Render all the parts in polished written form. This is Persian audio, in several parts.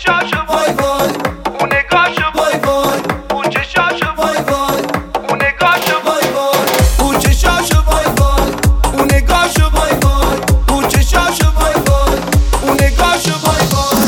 چشاشو وای وای، اون نگاشو وای وای، اون چشاشو وای وای، اون نگاشو وای وای، اون چشاشو وای وای، اون نگاشو وای وای، اون چشاشو وای وای، اون نگاشو وای وای.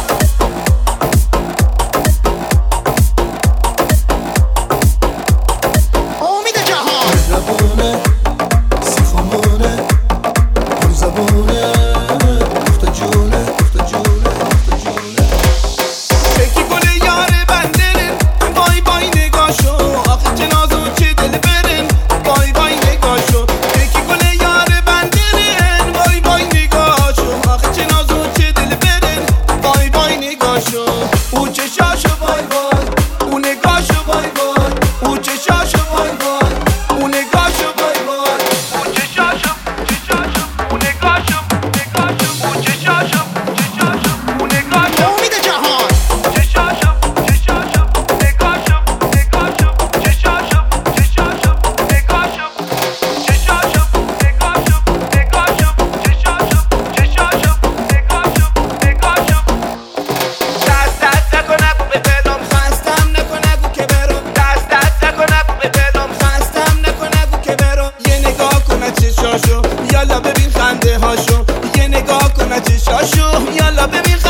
امید جهان مهربونه سیخمونه پر زبونه اخت جونه اخت جونه اخت جونه فکی گل یار بندرن وای وای نگاشو، آخه چه ناز و چه دل برن وای وای نگاشو. فکی گل یار بندرن وای وای نگاشو، آخه چه ناز و چه دل برن وای وای نگاشو. او چشاشو وای وای، او نگاشو وای وای، او چشاشو وای وای، او نگاشو وای وای، او چشاشو چشاشو، او نگاشو نگاشو، او چشاشو چشاشو، او نگاشو. امید جهان چشاشو چشاشو نگاشو نگاشو، چشاشو چشاشو نگاشو، چشاشو نگاشو نگاشو، چشاشو چشاشو نگاشو نگاشو. دست نکن نگو به دلم خستم، نکن نگو که برم. دست نکن نگو به دلم خستم، نکن نگو که برم. یه نگاه کن از چشاشو، یالا ببین خنده هاشو. یه نگاه کن از چشاشو، یالا ببین